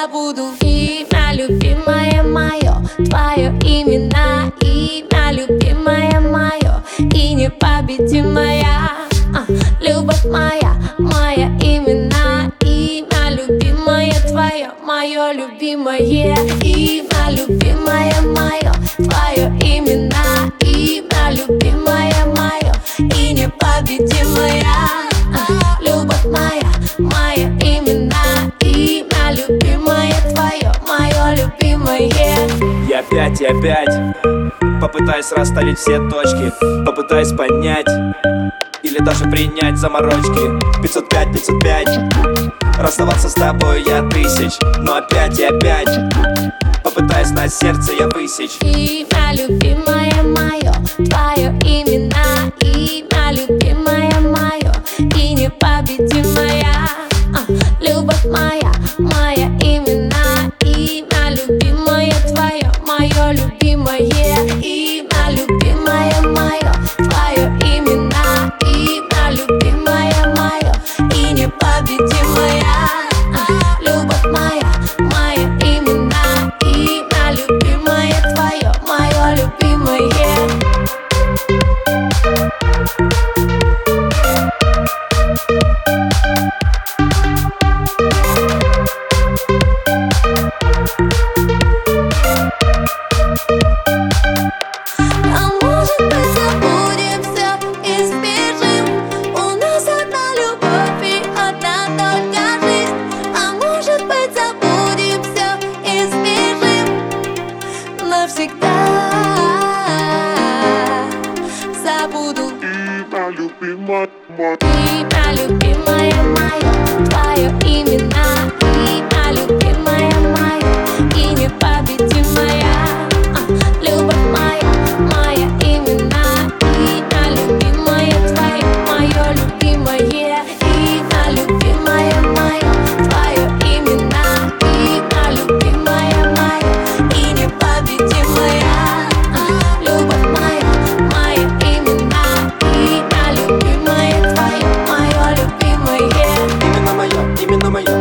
забуду. Имя любимое мое, твое имя, имя любимое мое и непобедимая. Любовь моя, моя имена, имя любимое твое, мое любимое имя любимое мое, твое имена, имя любимое мое и непобедимая. Любовь моя, моя имена, имя любимое твое, мое любимое. Я опять попытаюсь расставить все точки, попытаюсь понять или даже принять заморочки. 505, 505, расставаться с тобой я тысяч, но опять и опять попытаюсь на сердце я высечь. Имя любимое мое, твое имена, имя любимое мое и непобедимая. Любовь моя, моя имена, имя любимое твое, мое любимое имя любимое мое, твое имена, имя любимое мое и непобедимая. Любовь моя, моя имена, имя любимое твое, мое любимое. Навсегда забуду. Имя любимое, Имя любимое мое, твое имена, имя любимое мое и непобедимая. Любовь моя, моя имена, имя любимое твое, мое любимое имя любимое мое, твое имена, имя любимое мое и непобедимая. Любовь моя, моя имена, имя любимое твое, мое любимое. Именно мое, именно мое.